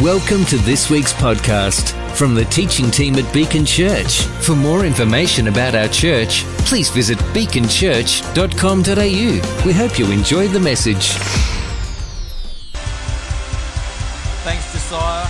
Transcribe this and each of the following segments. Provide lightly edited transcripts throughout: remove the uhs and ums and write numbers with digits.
Welcome to this week's podcast from the teaching team at Beacon Church. For more information about our church, please visit beaconchurch.com.au. We hope you enjoy the message. Thanks, Josiah.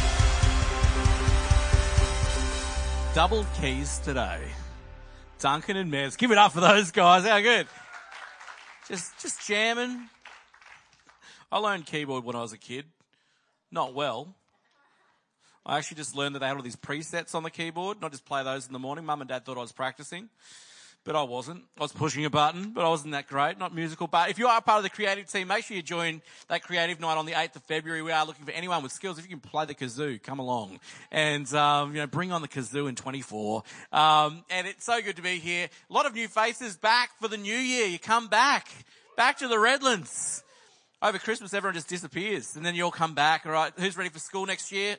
Double keys today. Duncan and Mez. Give it up for those guys. How good. Just jamming. I learned keyboard when I was a kid. Not well. I actually just learned that they had all these presets on the keyboard, not just play those in the morning. Mum and Dad thought I was practicing, but I wasn't. I was pushing a button, but I wasn't that great, not musical. But if you are part of the creative team, make sure you join that creative night on the 8th of February. We are looking for anyone with skills. If you can play the kazoo, come along and, bring on the kazoo in 24. And it's so good to be here. A lot of new faces back for the new year. You come back to the Redlands. Over Christmas, everyone just disappears, and then you all come back. All right, who's ready for school next week?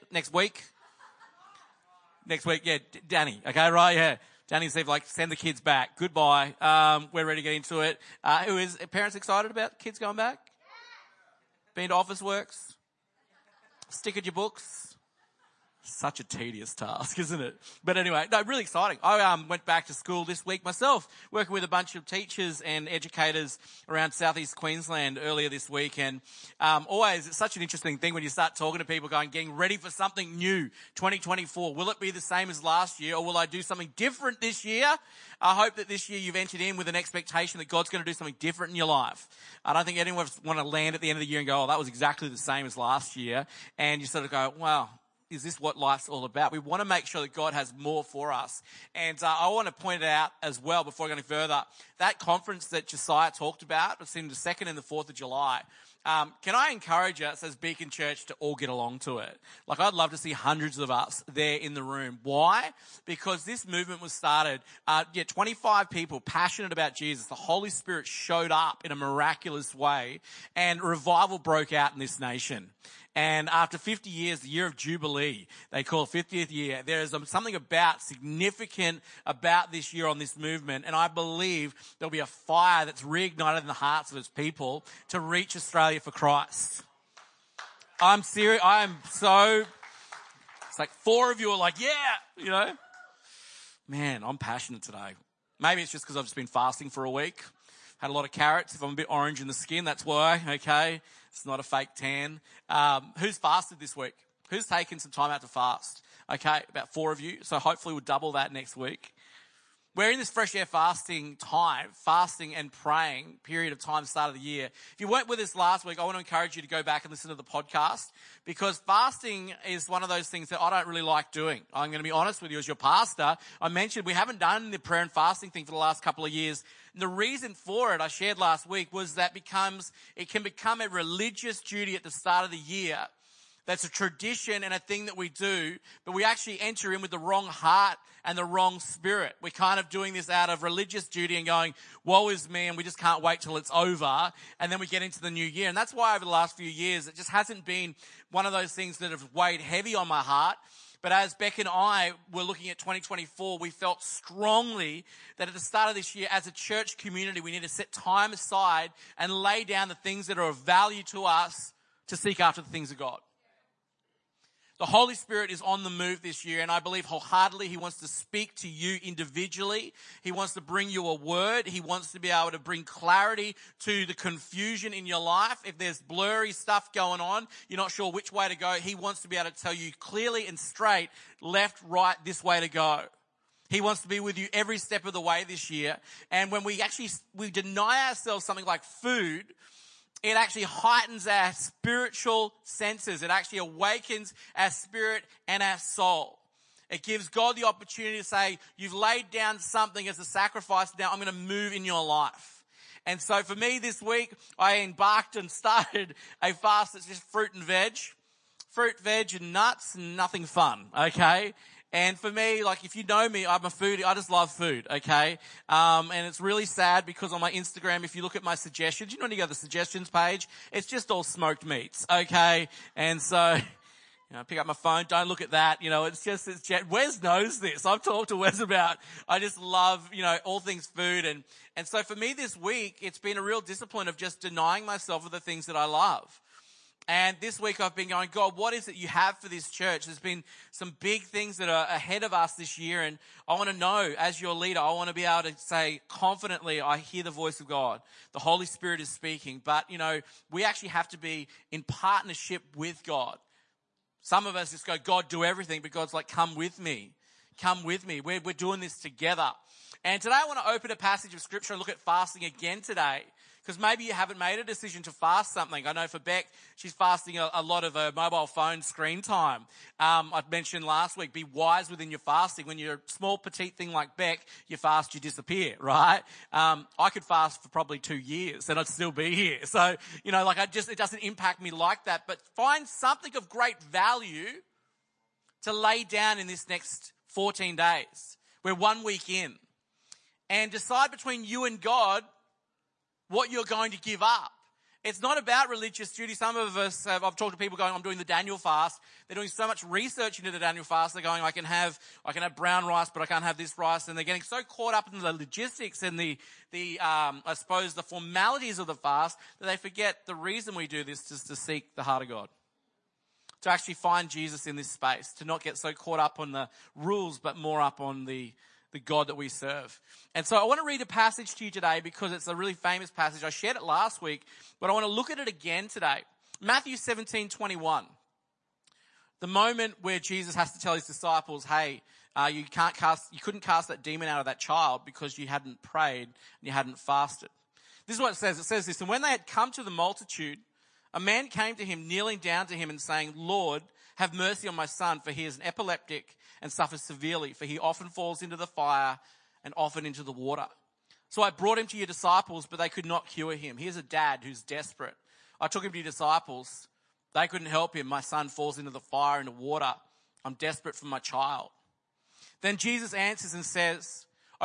Next week, yeah, Danny. Okay, right, yeah. Danny said, send the kids back. Goodbye. We're ready to get into it. Are parents excited about kids going back? Been to Officeworks? Stickered your books? Such a tedious task, isn't it? But anyway, no, really exciting. I went back to school this week myself, working with a bunch of teachers and educators around southeast Queensland earlier this week. And always, it's such an interesting thing when you start talking to people getting ready for something new, 2024. Will it be the same as last year, or will I do something different this year? I hope that this year you've entered in with an expectation that God's going to do something different in your life. I don't think anyone want to land at the end of the year and go, oh, that was exactly the same as last year. And you sort of go, wow. Is this what life's all about? We want to make sure that God has more for us. And I want to point it out as well before I go any further. That conference that Josiah talked about, it's in the 2nd and the 4th of July. Can I encourage us as Beacon Church to all get along to it? I'd love to see hundreds of us there in the room. Why? Because this movement was started, 25 people passionate about Jesus. The Holy Spirit showed up in a miraculous way, and revival broke out in this nation. And after 50 years, the year of Jubilee, they call it 50th year, there is something significant about this year on this movement. And I believe there'll be a fire that's reignited in the hearts of its people to reach Australia for Christ. I'm serious. It's like 4 of you are yeah, Man, I'm passionate today. Maybe it's just because I've just been fasting for a week. Had a lot of carrots. If I'm a bit orange in the skin, that's why, okay? It's not a fake tan. Who's fasted this week? Who's taken some time out to fast? Okay, about 4 of you. So hopefully we'll double that next week. We're in this fresh air fasting and praying period of time, start of the year. If you weren't with us last week, I want to encourage you to go back and listen to the podcast, because fasting is one of those things that I don't really like doing. I'm going to be honest with you as your pastor. I mentioned we haven't done the prayer and fasting thing for the last couple of years. And the reason for it, I shared last week, was that it can become a religious duty at the start of the year. That's a tradition and a thing that we do, but we actually enter in with the wrong heart and the wrong spirit. We're kind of doing this out of religious duty and going, woe is me, and we just can't wait till it's over, and then we get into the new year. And that's why over the last few years, it just hasn't been one of those things that have weighed heavy on my heart. But as Beck and I were looking at 2024, we felt strongly that at the start of this year, as a church community, we need to set time aside and lay down the things that are of value to us to seek after the things of God. The Holy Spirit is on the move this year, and I believe wholeheartedly He wants to speak to you individually. He wants to bring you a word. He wants to be able to bring clarity to the confusion in your life. If there's blurry stuff going on, you're not sure which way to go, He wants to be able to tell you clearly and straight, left, right, this way to go. He wants to be with you every step of the way this year. And when we deny ourselves something like food, it actually heightens our spiritual senses. It actually awakens our spirit and our soul. It gives God the opportunity to say, you've laid down something as a sacrifice, now I'm going to move in your life. And so for me this week, I embarked and started a fast that's just fruit, veg and nuts, and nothing fun, okay? And for me, if you know me, I'm a foodie. I just love food, okay? And it's really sad because on my Instagram, if you look at my suggestions, when you go to the suggestions page, it's just all smoked meats, okay? And so, pick up my phone, don't look at that, Wes knows this. I've talked to Wes about, I just love, all things food. And so for me this week, it's been a real discipline of just denying myself of the things that I love. And this week I've been going, God, what is it you have for this church? There's been some big things that are ahead of us this year. And I want to know, as your leader, I want to be able to say confidently, I hear the voice of God. The Holy Spirit is speaking. But, we actually have to be in partnership with God. Some of us just go, God, do everything. But God's like, come with me. Come with me. We're doing this together. And today I want to open a passage of scripture and look at fasting again today. Because maybe you haven't made a decision to fast something. I know for Beck, she's fasting a lot of her mobile phone screen time. I mentioned last week, be wise within your fasting. When you're a small, petite thing like Beck, you fast, you disappear, right? I could fast for probably 2 years and I'd still be here. So, it doesn't impact me like that. But find something of great value to lay down in this next 14 days. We're 1 week in. And decide between you and God what you're going to give up. It's not about religious duty. Some of us, I've talked to people going, I'm doing the Daniel fast. They're doing so much research into the Daniel fast. They're going, I can have brown rice, but I can't have this rice. And they're getting so caught up in the logistics and the formalities of the fast that they forget the reason we do this is to seek the heart of God. To actually find Jesus in this space. To not get so caught up on the rules, but more up on the God that we serve. And so I want to read a passage to you today because it's a really famous passage. I shared it last week, but I want to look at it again today. Matthew 17:21. The moment where Jesus has to tell his disciples, hey, you couldn't cast that demon out of that child because you hadn't prayed and you hadn't fasted. This is what it says. It says this, and when they had come to the multitude, a man came to him, kneeling down to him and saying, Lord, have mercy on my son, for he is an epileptic and suffers severely, for he often falls into the fire and often into the water. So I brought him to your disciples, but they could not cure him. Here's a dad who's desperate. I took him to your disciples. They couldn't help him. My son falls into the fire and the water. I'm desperate for my child. Then Jesus answers and says,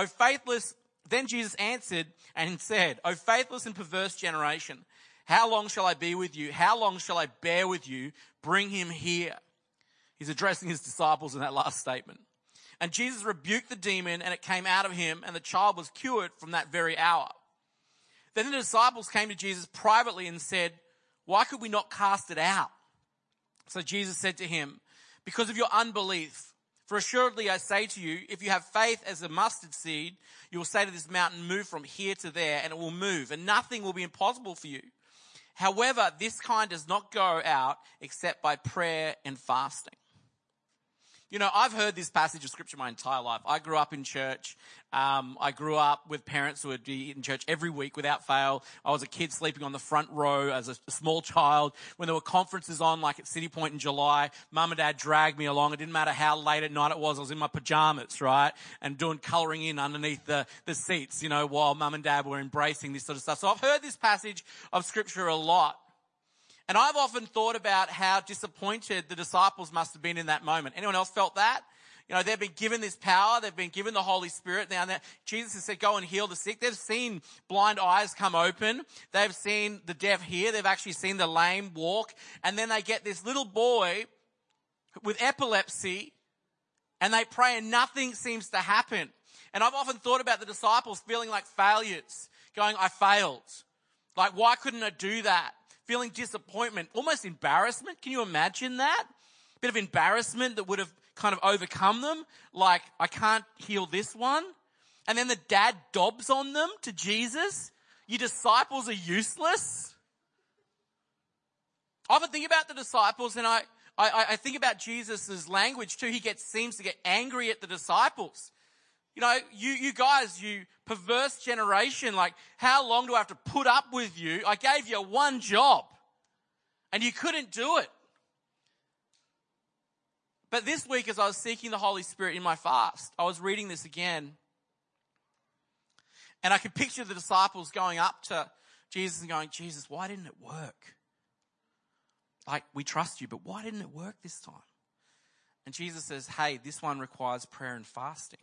Then Jesus answered and said, O faithless and perverse generation, how long shall I be with you? How long shall I bear with you? Bring him here. He's addressing his disciples in that last statement. And Jesus rebuked the demon, and it came out of him, and the child was cured from that very hour. Then the disciples came to Jesus privately and said, why could we not cast it out? So Jesus said to him, because of your unbelief. For assuredly I say to you, if you have faith as a mustard seed, you will say to this mountain, move from here to there, and it will move, and nothing will be impossible for you. However, this kind does not go out except by prayer and fasting. I've heard this passage of scripture my entire life. I grew up in church. I grew up with parents who would be in church every week without fail. I was a kid sleeping on the front row as a small child. When there were conferences on, like at City Point in July, mum and dad dragged me along. It didn't matter how late at night it was. I was in my pajamas, right? And doing colouring in underneath the seats, while mum and dad were embracing this sort of stuff. So I've heard this passage of scripture a lot. And I've often thought about how disappointed the disciples must have been in that moment. Anyone else felt that? They've been given this power. They've been given the Holy Spirit. Now, Jesus has said, go and heal the sick. They've seen blind eyes come open. They've seen the deaf hear. They've actually seen the lame walk. And then they get this little boy with epilepsy and they pray and nothing seems to happen. And I've often thought about the disciples feeling like failures, going, I failed. Like, why couldn't I do that? Feeling disappointment, almost embarrassment. Can you imagine that? A bit of embarrassment that would have kind of overcome them. Like, I can't heal this one. And then the dad dobs on them to Jesus. Your disciples are useless. I often think about the disciples and I think about Jesus' language too. He seems to get angry at the disciples. You guys, you perverse generation, like, how long do I have to put up with you? I gave you one job and you couldn't do it. But this week, as I was seeking the Holy Spirit in my fast, I was reading this again and I could picture the disciples going up to Jesus and going, Jesus, why didn't it work? Like, we trust you, but why didn't it work this time? And Jesus says, hey, this one requires prayer and fasting.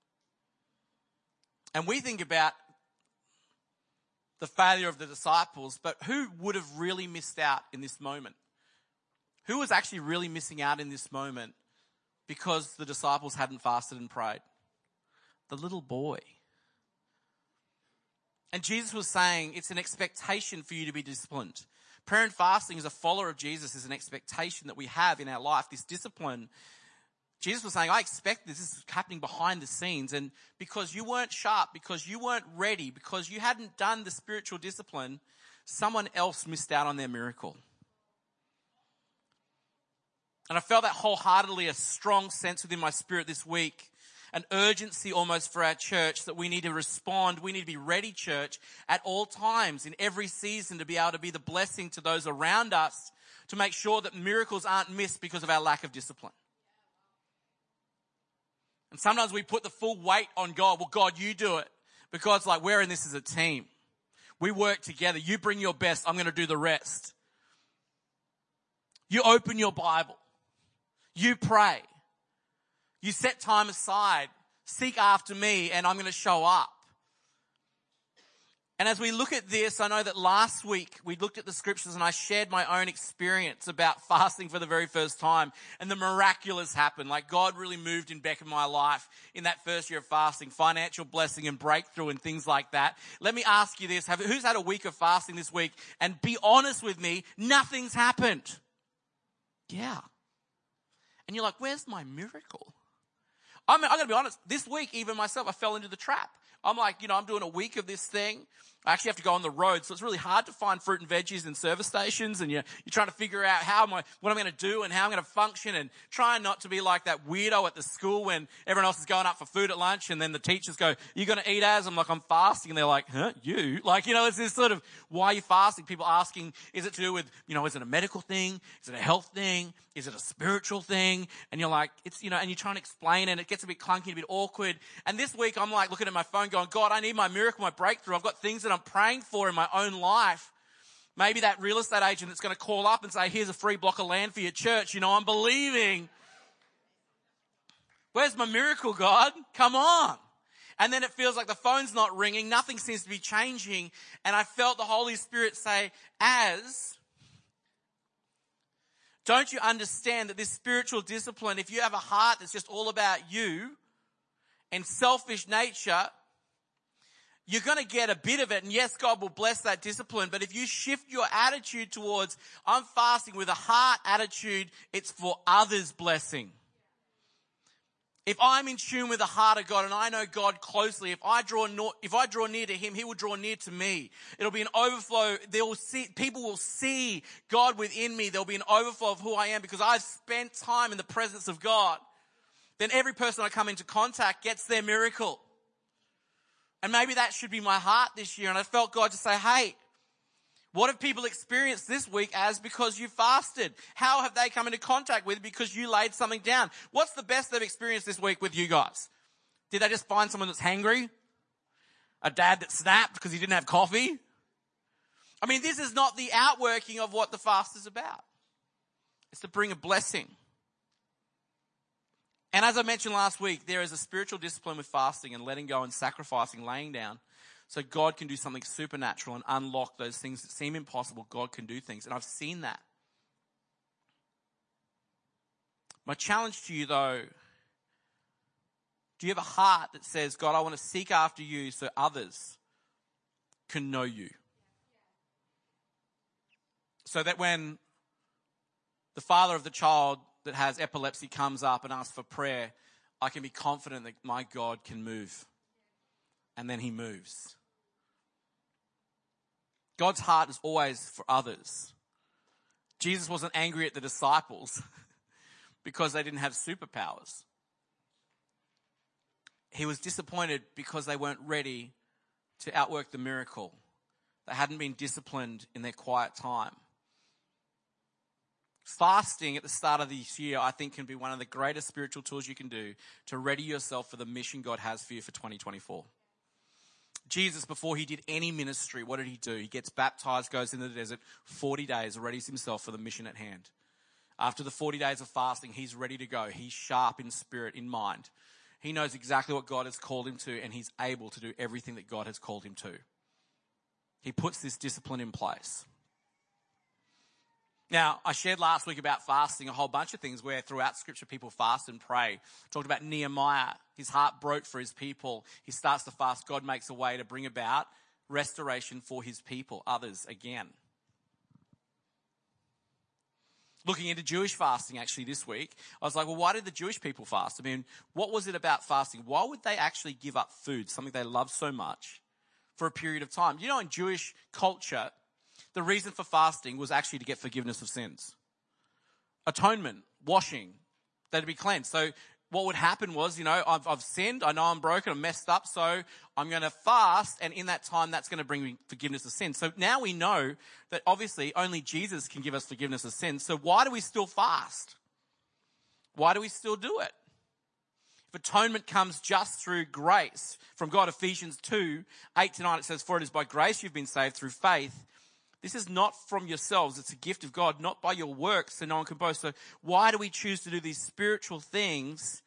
And we think about the failure of the disciples, but who would have really missed out in this moment? Who was actually really missing out in this moment because the disciples hadn't fasted and prayed? The little boy. And Jesus was saying it's an expectation for you to be disciplined. Prayer and fasting as a follower of Jesus is an expectation that we have in our life, this discipline. Jesus was saying, I expect this is happening behind the scenes. And because you weren't sharp, because you weren't ready, because you hadn't done the spiritual discipline, someone else missed out on their miracle. And I felt that wholeheartedly, a strong sense within my spirit this week, an urgency almost for our church that we need to respond. We need to be ready, church, at all times, in every season, to be able to be the blessing to those around us, to make sure that miracles aren't missed because of our lack of discipline. And sometimes we put the full weight on God. Well, God, you do it. Because like we're in this as a team. We work together. You bring your best. I'm going to do the rest. You open your Bible. You pray. You set time aside, seek after me, and I'm going to show up. And as we look at this, I know that last week we looked at the scriptures and I shared my own experience about fasting for the very first time. And the miraculous happened. Like God really moved in Beck in my life in that first year of fasting, financial blessing and breakthrough and things like that. Let me ask you this. Who's had a week of fasting this week? And be honest with me, nothing's happened. Yeah. And you're like, where's my miracle? I'm going to be honest, this week, even myself, I fell into the trap. I'm like, I'm doing a week of this thing. I actually have to go on the road, so it's really hard to find fruit and veggies in service stations, and you're trying to figure out what I'm going to do and how I'm going to function, and trying not to be like that weirdo at the school when everyone else is going up for food at lunch, and then the teachers go, "You going to eat as?" I'm like, "I'm fasting," and they're like, "Huh, you?" Like, it's this sort of, why are you fasting? People asking, is it to do with, is it a medical thing? Is it a health thing? Is it a spiritual thing? And you're like, it's, and you're trying to explain it, and it gets a bit clunky, a bit awkward. And this week I'm like looking at my phone going, God, I need my miracle, my breakthrough. I've got things that I'm praying for in my own life. Maybe that real estate agent that's going to call up and say, here's a free block of land for your church. I'm believing. Where's my miracle, God? Come on. And then it feels like the phone's not ringing. Nothing seems to be changing. And I felt the Holy Spirit say, don't you understand that this spiritual discipline, if you have a heart that's just all about you and selfish nature, you're going to get a bit of it. And yes, God will bless that discipline. But if you shift your attitude towards, I'm fasting with a heart attitude, it's for others' blessing. If I'm in tune with the heart of God and I know God closely, if I draw near to Him, He will draw near to me. It'll be an overflow. People will see God within me. There'll be an overflow of who I am because I've spent time in the presence of God. Then every person I come into contact gets their miracle. And maybe that should be my heart this year. And I felt God to say, hey, what have people experienced this week as because you fasted? How have they come into contact with it because you laid something down? What's the best they've experienced this week with you guys? Did they just find someone that's hangry? A dad that snapped because he didn't have coffee? I mean, this is not the outworking of what the fast is about. It's to bring a blessing. And as I mentioned last week, there is a spiritual discipline with fasting and letting go and sacrificing, laying down, so God can do something supernatural and unlock those things that seem impossible. God can do things. And I've seen that. My challenge to you, though, do you have a heart that says, God, I want to seek after you so others can know you? So that when the father of the child that has epilepsy comes up and asks for prayer, I can be confident that my God can move. And then He moves. God's heart is always for others. Jesus wasn't angry at the disciples because they didn't have superpowers. He was disappointed because they weren't ready to outwork the miracle. They hadn't been disciplined in their quiet time. Fasting at the start of this year, I think, can be one of the greatest spiritual tools you can do to ready yourself for the mission God has for you for 2024. Jesus, before He did any ministry, what did He do? He gets baptized, goes into the desert, 40 days, readies Himself for the mission at hand. After the 40 days of fasting, He's ready to go. He's sharp in spirit, in mind. He knows exactly what God has called Him to, and He's able to do everything that God has called Him to. He puts this discipline in place. Now, I shared last week about fasting, a whole bunch of things where throughout Scripture people fast and pray. Talked about Nehemiah. His heart broke for his people. He starts to fast. God makes a way to bring about restoration for His people, others again. looking into Jewish fasting actually this week. I was like, well, why did the Jewish people fast? I mean, what was it about fasting? Why would they actually give up food, something they love so much, for a period of time? You know, in Jewish culture, the reason for fasting was actually to get forgiveness of sins. Atonement, washing, they'd be cleansed. So what would happen was, you know, I've sinned, I know I'm broken, I'm messed up, so I'm going to fast, and in that time, that's going to bring me forgiveness of sins. So now we know that obviously only Jesus can give us forgiveness of sins. So why do we still fast? Why do we still do it? If atonement comes just through grace from God, Ephesians 2, 8-9, it says, "For it is by grace you've been saved through faith. This is not from yourselves, it's a gift of God, not by your works, so no one can boast." So why do we choose to do these spiritual things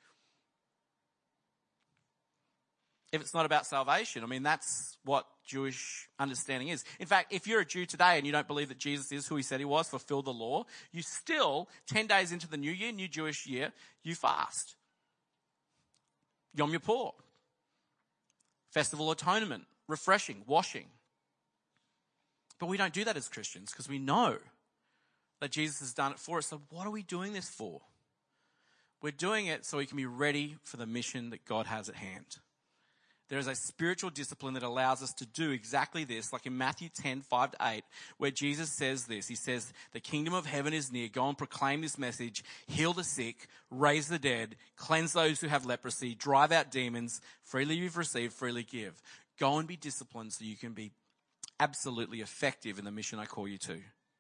if it's not about salvation? I mean, that's what Jewish understanding is. In fact, if you're a Jew today and you don't believe that Jesus is who he said he was, fulfilled the law, you still, 10 days into the new year, new Jewish year, you fast. Yom Kippur, Festival of Atonement, refreshing, washing. But we don't do that as Christians because we know that Jesus has done it for us. So what are we doing this for? We're doing it so we can be ready for the mission that God has at hand. There is a spiritual discipline that allows us to do exactly this, like in Matthew 10, 5-8, where Jesus says this. He says, "The kingdom of heaven is near. Go and proclaim this message. Heal the sick, raise the dead, cleanse those who have leprosy, drive out demons. Freely you've received, freely give." Go and be disciplined so you can be absolutely effective in the mission I call you to.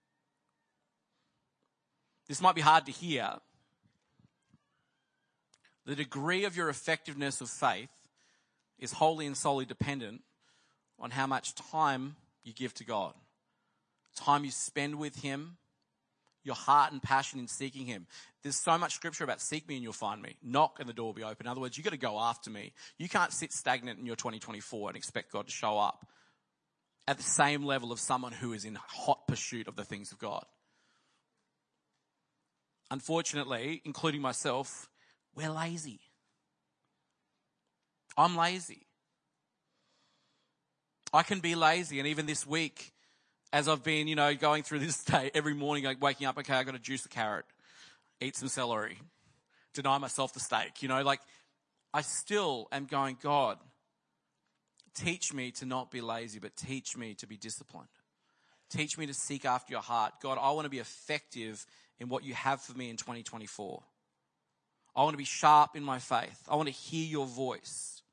This might be hard to hear. The degree of your effectiveness of faith is wholly and solely dependent on how much time you give to God. Time you spend with him, your heart and passion in seeking him. There's so much scripture about seek me and you'll find me. Knock and the door will be open. In other words, you've got to go after me. You can't sit stagnant in your 2024 and expect God to show up at the same level of someone who is in hot pursuit of the things of God. Unfortunately, including myself, we're lazy. I'm lazy. I can be lazy, and even this week, as I've been, going through this day, every morning, like waking up, okay, I've got to juice a carrot, eat some celery, deny myself the steak, I still am going, God, teach me to not be lazy, but teach me to be disciplined. Teach me to seek after your heart. God, I want to be effective in what you have for me in 2024. I want to be sharp in my faith. I want to hear your voice.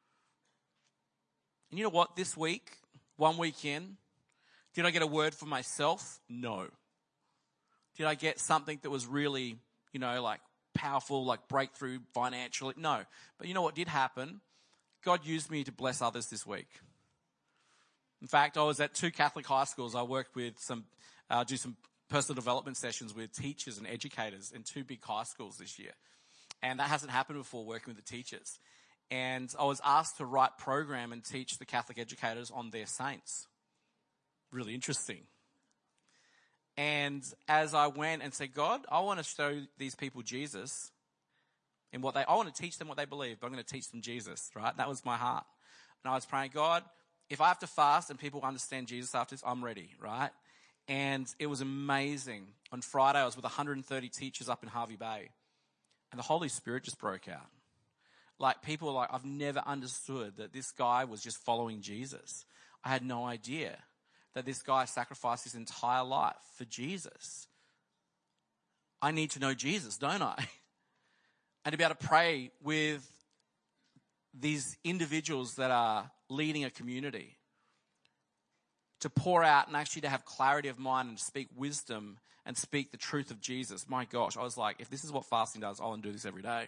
And you know what? This week, 1 week in, did I get a word for myself? No. Did I get something that was really, powerful, like breakthrough financially? No. But you know what did happen? God used me to bless others this week. In fact, I was at 2 Catholic high schools. I worked with do some personal development sessions with teachers and educators in 2 big high schools this year. And that hasn't happened before, working with the teachers. And I was asked to write program and teach the Catholic educators on their saints. Really interesting. And as I went and said, God, I want to show these people Jesus and I want to teach them what they believe, but I'm going to teach them Jesus, right? That was my heart. And I was praying, God, if I have to fast and people understand Jesus after this, I'm ready, right? And it was amazing. On Friday, I was with 130 teachers up in Hervey Bay, and the Holy Spirit just broke out. Like, people were like, I've never understood that this guy was just following Jesus. I had no idea that this guy sacrificed his entire life for Jesus. I need to know Jesus, don't I? And to be able to pray with these individuals that are leading a community, to pour out and actually to have clarity of mind and speak wisdom and speak the truth of Jesus. My gosh, I was like, if this is what fasting does, I want to do this every day.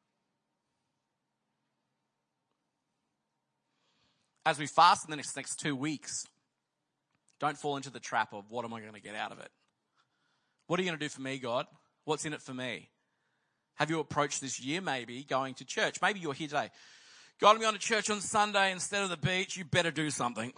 As we fast in the next 2 weeks, don't fall into the trap of what am I going to get out of it? What are you going to do for me, God? What's in it for me? Have you approached this year maybe going to church? Maybe you're here today. God, I'm going to church on Sunday instead of the beach. You better do something.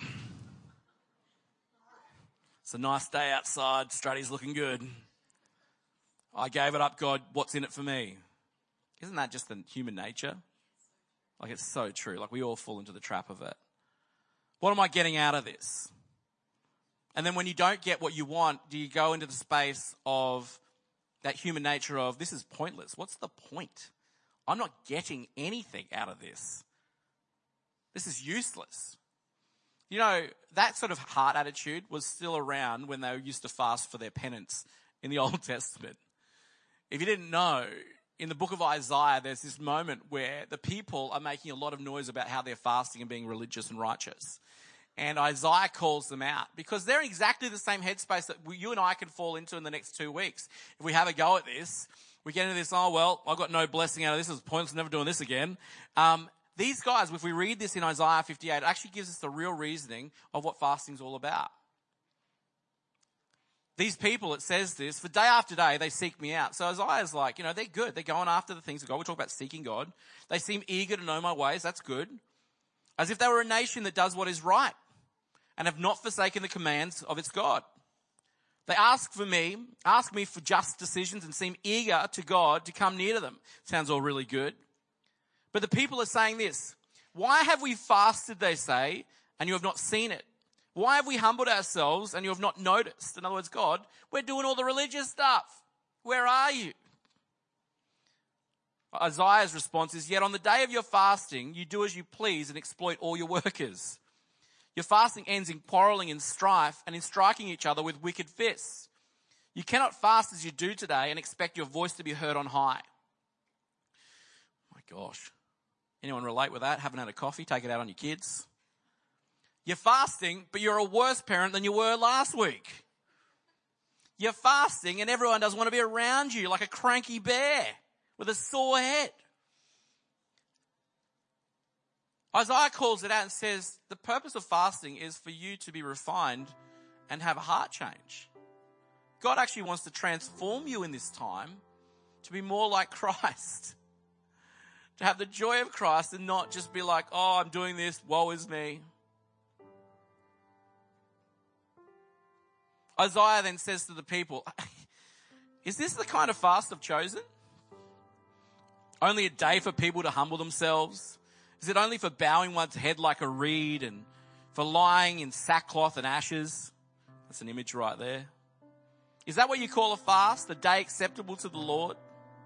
It's a nice day outside. Stratty's looking good. I gave it up, God. What's in it for me? Isn't that just the human nature? Like, it's so true. Like, we all fall into the trap of it. What am I getting out of this? And then when you don't get what you want, do you go into the space of that human nature of, this is pointless. What's the point? I'm not getting anything out of this. This is useless. You know, that sort of heart attitude was still around when they used to fast for their penance in the Old Testament. If you didn't know, in the book of Isaiah, there's this moment where the people are making a lot of noise about how they're fasting and being religious and righteous. And Isaiah calls them out because they're in exactly the same headspace that you and I can fall into in the next 2 weeks. If we have a go at this, we get into this, oh, well, I've got no blessing out of this. It's pointless, never doing this again. These guys, if we read this in Isaiah 58, it actually gives us the real reasoning of what fasting's all about. These people, it says this, for day after day, they seek me out. So Isaiah's like, you know, they're good. They're going after the things of God. We talk about seeking God. They seem eager to know my ways. That's good. As if they were a nation that does what is right and have not forsaken the commands of its God. They ask me for just decisions and seem eager to God to come near to them. Sounds all really good. But the people are saying this, why have we fasted, they say, and you have not seen it? Why have we humbled ourselves and you have not noticed? In other words, God, we're doing all the religious stuff. Where are you? Isaiah's response is, yet on the day of your fasting, you do as you please and exploit all your workers. Your fasting ends in quarreling and strife and in striking each other with wicked fists. You cannot fast as you do today and expect your voice to be heard on high. My gosh. Anyone relate with that? Haven't had a coffee? Take it out on your kids. You're fasting, but you're a worse parent than you were last week. You're fasting and everyone doesn't want to be around you like a cranky bear with a sore head. Isaiah calls it out and says, the purpose of fasting is for you to be refined and have a heart change. God actually wants to transform you in this time to be more like Christ. To have the joy of Christ and not just be like, oh, I'm doing this, woe is me. Isaiah then says to the people, is this the kind of fast I've chosen? Only a day for people to humble themselves? Is it only for bowing one's head like a reed and for lying in sackcloth and ashes? That's an image right there. Is that what you call a fast, a day acceptable to the Lord?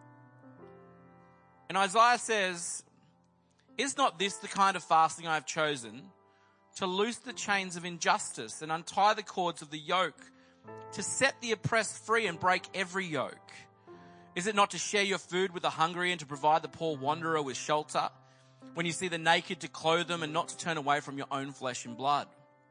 And Isaiah says, is not this the kind of fasting I have chosen? To loose the chains of injustice and untie the cords of the yoke, to set the oppressed free and break every yoke. Is it not to share your food with the hungry and to provide the poor wanderer with shelter? When you see the naked, to clothe them and not to turn away from your own flesh and blood.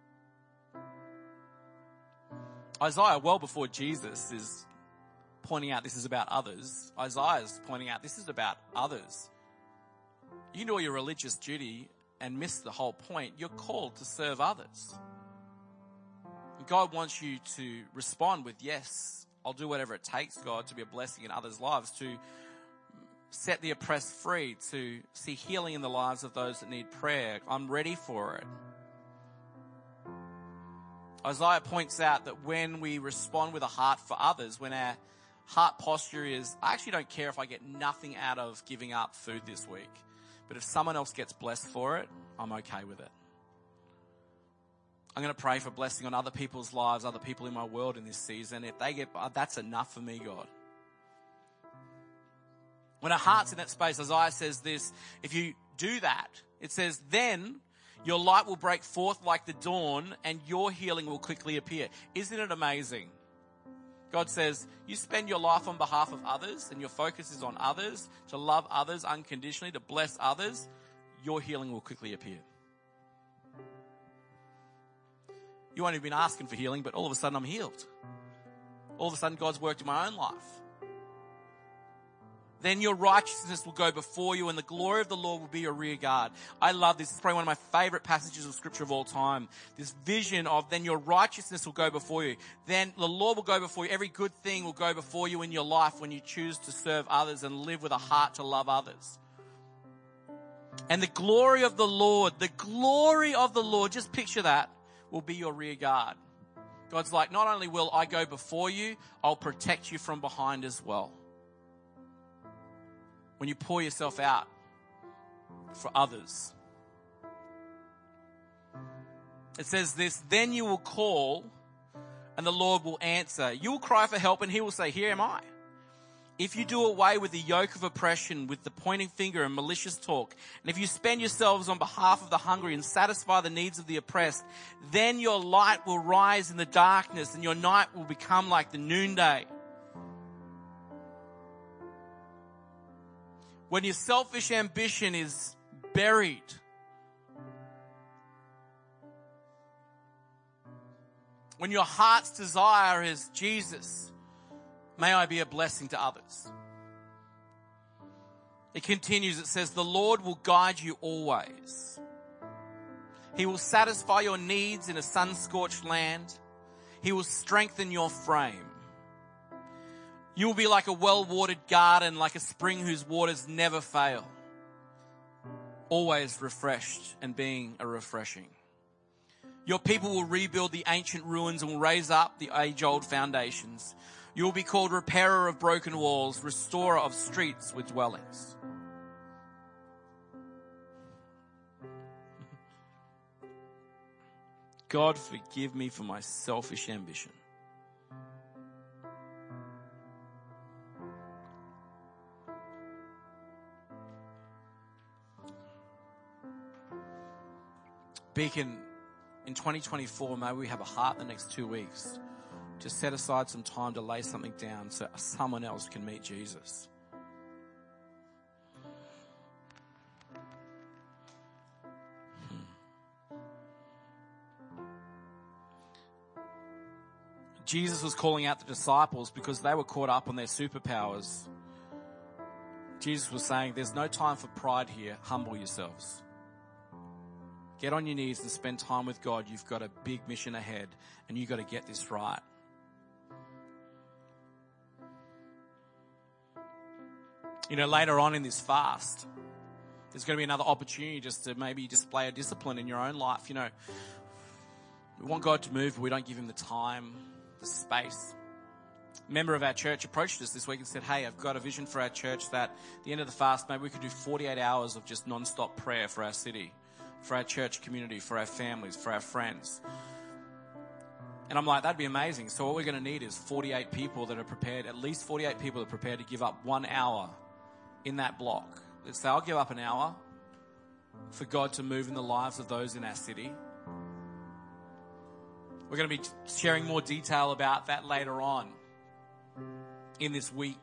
Isaiah, well before Jesus is pointing out this is about others, Isaiah's pointing out this is about others. You can do all your religious duty and miss the whole point. You're called to serve others. God wants you to respond with, yes, I'll do whatever it takes, God, to be a blessing in others' lives, to set the oppressed free, to see healing in the lives of those that need prayer. I'm ready for it. Isaiah points out that when we respond with a heart for others, when our heart posture is, I actually don't care if I get nothing out of giving up food this week, but if someone else gets blessed for it, I'm okay with it. I'm going to pray for blessing on other people's lives, other people in my world in this season. If they get, that's enough for me, God. When our heart's in that space, Isaiah says this, if you do that, it says, then your light will break forth like the dawn and your healing will quickly appear. Isn't it amazing? God says, you spend your life on behalf of others and your focus is on others, to love others unconditionally, to bless others, your healing will quickly appear. You won't have been asking for healing, but all of a sudden I'm healed. All of a sudden God's worked in my own life. Then your righteousness will go before you and the glory of the Lord will be your rear guard. I love this. It's probably one of my favorite passages of scripture of all time. This vision of then your righteousness will go before you. Then the Lord will go before you. Every good thing will go before you in your life when you choose to serve others and live with a heart to love others. And the glory of the Lord, just picture that, will be your rear guard. God's like, not only will I go before you, I'll protect you from behind as well. When you pour yourself out for others. It says this, then you will call and the Lord will answer. You will cry for help and he will say, here am I. If you do away with the yoke of oppression, with the pointing finger and malicious talk, and if you spend yourselves on behalf of the hungry and satisfy the needs of the oppressed, then your light will rise in the darkness and your night will become like the noonday. When your selfish ambition is buried, when your heart's desire is Jesus, may I be a blessing to others. It continues, it says, the Lord will guide you always. He will satisfy your needs in a sun-scorched land. He will strengthen your frame. You will be like a well-watered garden, like a spring whose waters never fail. Always refreshed and being a refreshing. Your people will rebuild the ancient ruins and will raise up the age-old foundations. You will be called repairer of broken walls, restorer of streets with dwellings. God, forgive me for my selfish ambition. Beacon, in 2024, may we have a heart the next 2 weeks to set aside some time to lay something down so someone else can meet Jesus. Jesus was calling out the disciples because they were caught up on their superpowers. Jesus was saying, there's no time for pride here. Humble yourselves. Get on your knees and spend time with God. You've got a big mission ahead and you've got to get this right. You know, later on in this fast, there's going to be another opportunity just to maybe display a discipline in your own life. You know, we want God to move, but we don't give him the time, the space. A member of our church approached us this week and said, hey, I've got a vision for our church that at the end of the fast, maybe we could do 48 hours of just non-stop prayer for our city, for our church community, for our families, for our friends. And I'm like, that'd be amazing. So what we're going to need is 48 people that are prepared, at least 48 people that are prepared to give up 1 hour in that block. Let's say I'll give up an hour for God to move in the lives of those in our city. We're going to be sharing more detail about that later on in this week.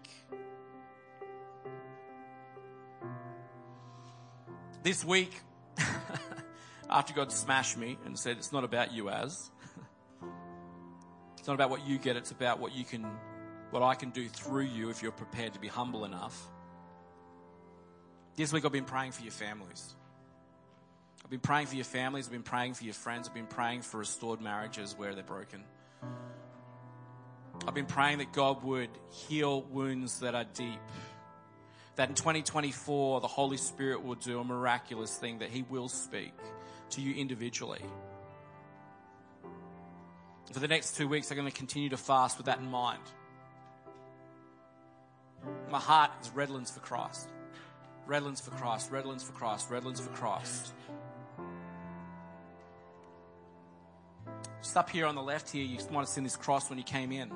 This week, after God smashed me and said, it's not about you, Az. It's not about what you get, it's about what I can do through you if you're prepared to be humble enough. This week I've been praying for your families. I've been praying for your families, I've been praying for your friends, I've been praying for restored marriages where they're broken. I've been praying that God would heal wounds that are deep. That in 2024, the Holy Spirit will do a miraculous thing, that he will speak to you individually. For the next 2 weeks, I'm going to continue to fast with that in mind. My heart is Redlands for Christ. Redlands for Christ, Redlands for Christ, Redlands for Christ. Just up here on the left here, you might have seen this cross when you came in.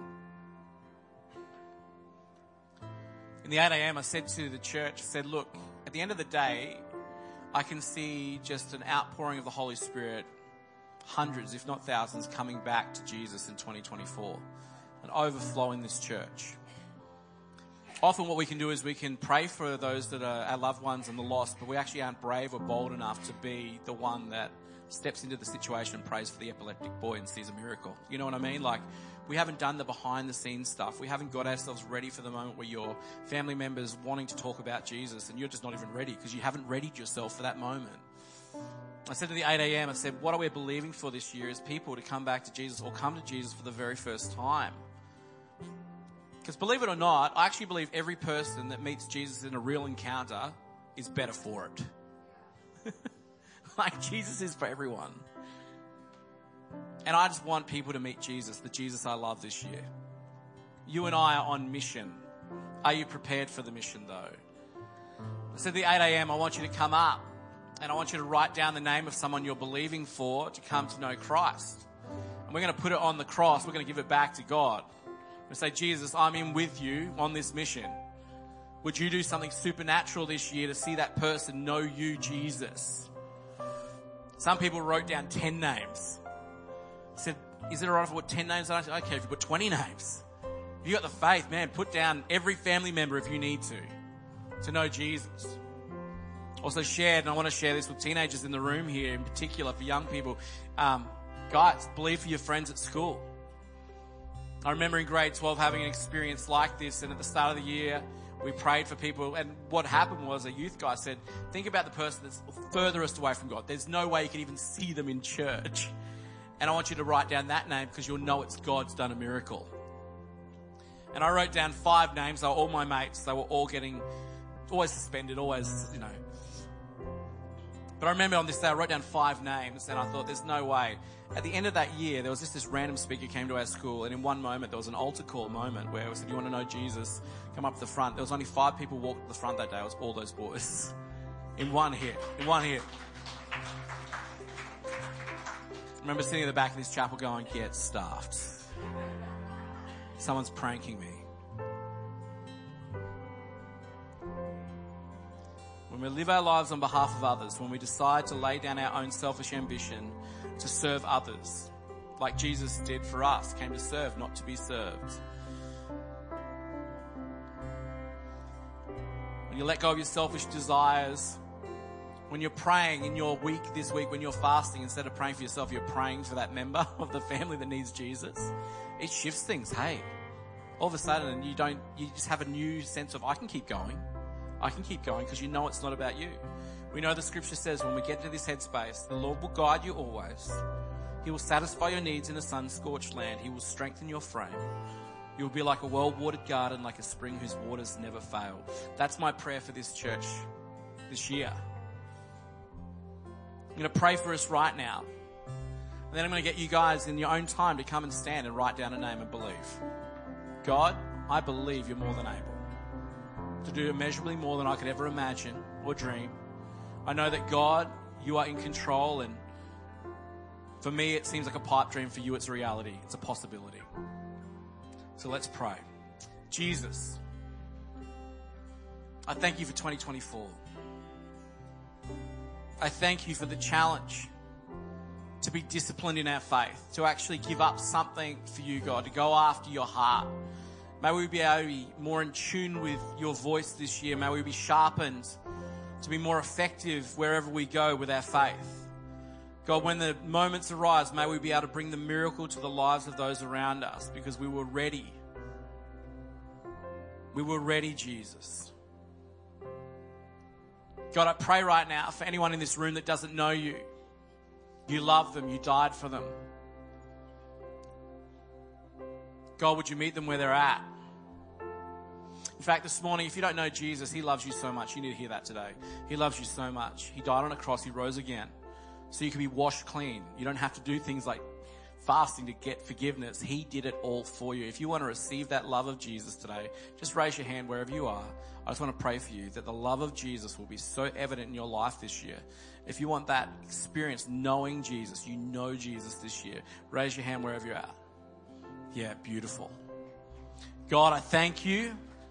In the 8 a.m., I said to the church, I said, look, at the end of the day, I can see just an outpouring of the Holy Spirit, hundreds, if not thousands, coming back to Jesus in 2024, an overflow in this church. Often what we can do is we can pray for those that are our loved ones and the lost, but we actually aren't brave or bold enough to be the one that steps into the situation and prays for the epileptic boy and sees a miracle. You know what I mean? Like, we haven't done the behind the scenes stuff. We haven't got ourselves ready for the moment where your family members wanting to talk about Jesus and you're just not even ready because you haven't readied yourself for that moment. I said to the 8 a.m., I said, what are we believing for this year is people to come back to Jesus or come to Jesus for the very first time. Because believe it or not, I actually believe every person that meets Jesus in a real encounter is better for it. Like, Jesus is for everyone. And I just want people to meet Jesus, the Jesus I love this year. You and I are on mission. Are you prepared for the mission though? I said at the 8 a.m., I want you to come up and I want you to write down the name of someone you're believing for to come to know Christ. And we're going to put it on the cross. We're going to give it back to God. We say, Jesus, I'm in with you on this mission. Would you do something supernatural this year to see that person know you, Jesus? Some people wrote down 10 names. Said, is it all right if I put 10 names? I said, okay, if you put 20 names. If you got the faith, man, put down every family member if you need to know Jesus. Also shared, and I want to share this with teenagers in the room here, in particular for young people. Guys, believe for your friends at school. I remember in grade 12 having an experience like this, and at the start of the year, we prayed for people, and what happened was a youth guy said, think about the person that's furthest away from God. There's no way you can even see them in church. And I want you to write down that name because you'll know it's God's done a miracle. And I wrote down 5 names. They were all my mates. They were all always suspended, always, But I remember on this day, I wrote down 5 names, and I thought, there's no way. At the end of that year, there was just this random speaker came to our school, and in one moment, there was an altar call moment where it said, you want to know Jesus? Come up to the front. There was only 5 people walked to the front that day. It was all those boys. In one hit. I remember sitting in the back of this chapel going, get stuffed. Someone's pranking me. When we live our lives on behalf of others, when we decide to lay down our own selfish ambition to serve others, like Jesus did for us, came to serve, not to be served. When you let go of your selfish desires, when you're praying in your week this week, when you're fasting, instead of praying for yourself, you're praying for that member of the family that needs Jesus, it shifts things. Hey, all of a sudden you just have a new sense of, I can keep going because you know it's not about you. We know the scripture says when we get into this headspace, the Lord will guide you always. He will satisfy your needs in a sun-scorched land. He will strengthen your frame. You will be like a well-watered garden, like a spring whose waters never fail. That's my prayer for this church this year. I'm going to pray for us right now. And then I'm going to get you guys in your own time to come and stand and write down a name and believe. God, I believe you're more than able to do immeasurably more than I could ever imagine or dream. I know that, God, you are in control, and for me, it seems like a pipe dream. For you, it's a reality. It's a possibility. So let's pray. Jesus, I thank you for 2024. I thank you for the challenge to be disciplined in our faith, to actually give up something for you, God, to go after your heart. May we be able to be more in tune with your voice this year. May we be sharpened to be more effective wherever we go with our faith. God, when the moments arise, may we be able to bring the miracle to the lives of those around us because we were ready. We were ready, Jesus. God, I pray right now for anyone in this room that doesn't know you. You love them. You died for them. God, would you meet them where they're at? In fact, this morning, if you don't know Jesus, he loves you so much. You need to hear that today. He loves you so much. He died on a cross. He rose again so you can be washed clean. You don't have to do things like fasting to get forgiveness. He did it all for you. If you want to receive that love of Jesus today, just raise your hand wherever you are. I just want to pray for you that the love of Jesus will be so evident in your life this year. If you want that experience knowing Jesus, you know Jesus this year, raise your hand wherever you're at. Yeah, beautiful. God, I thank you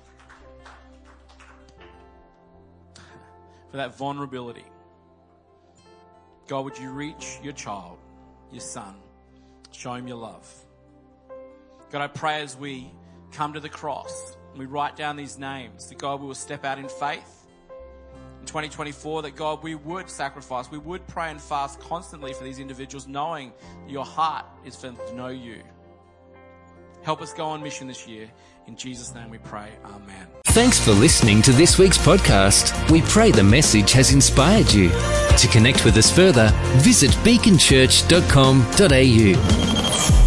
for that vulnerability. God, would you reach your child, your son, show him your love. God, I pray as we come to the cross, and we write down these names, that God, we will step out in faith. In 2024, that God, we would sacrifice, we would pray and fast constantly for these individuals, knowing that your heart is for them to know you. Help us go on mission this year. In Jesus' name we pray. Amen. Thanks for listening to this week's podcast. We pray the message has inspired you. To connect with us further, visit beaconchurch.com.au.